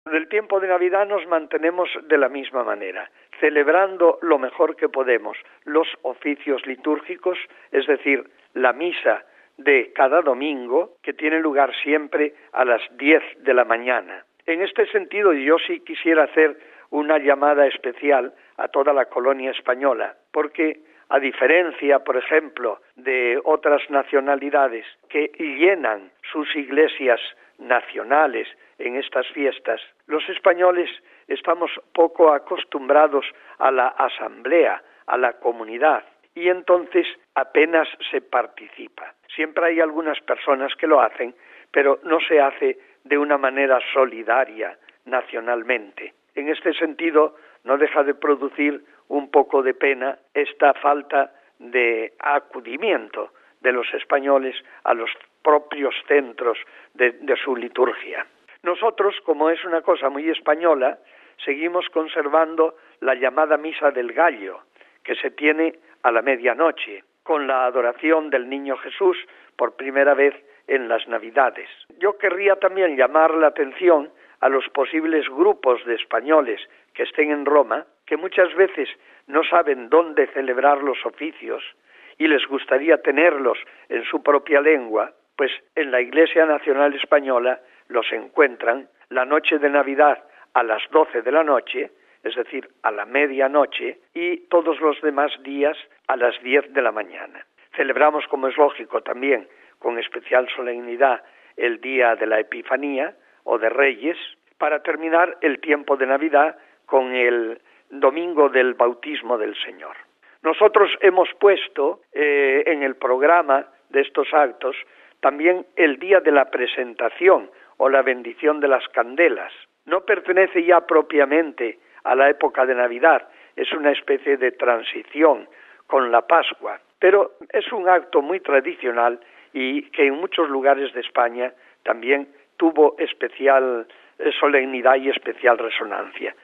Del tiempo de Navidad nos mantenemos de la misma manera, celebrando lo mejor que podemos los oficios litúrgicos, es decir, la misa de cada domingo, que tiene lugar siempre a las 10 de la mañana. En este sentido, yo sí quisiera hacer una llamada especial a toda la colonia española, porque a diferencia, por ejemplo, de otras nacionalidades que llenan sus iglesias nacionales en estas fiestas, los españoles estamos poco acostumbrados a la asamblea, a la comunidad, y entonces apenas se participa. Siempre hay algunas personas que lo hacen, pero no se hace de una manera solidaria nacionalmente. En este sentido, no deja de producir un poco de pena esta falta de acudimiento de los españoles a los propios centros de su liturgia. Nosotros, como es una cosa muy española, seguimos conservando la llamada Misa del Gallo, que se tiene a la medianoche, con la adoración del Niño Jesús por primera vez en las Navidades. Yo querría también llamar la atención a los posibles grupos de españoles que estén en Roma, que muchas veces no saben dónde celebrar los oficios y les gustaría tenerlos en su propia lengua, pues en la Iglesia Nacional Española los encuentran la noche de Navidad a las 12 de la noche, es decir, a la medianoche, y todos los demás días a las 10 de la mañana. Celebramos, como es lógico también, con especial solemnidad el día de la Epifanía o de Reyes, para terminar el tiempo de Navidad con el domingo del bautismo del Señor. Nosotros hemos puesto en el programa de estos actos también el día de la presentación o la bendición de las candelas. No pertenece ya propiamente a la época de Navidad, es una especie de transición con la Pascua, pero es un acto muy tradicional y que en muchos lugares de España también tuvo especial solemnidad y especial resonancia.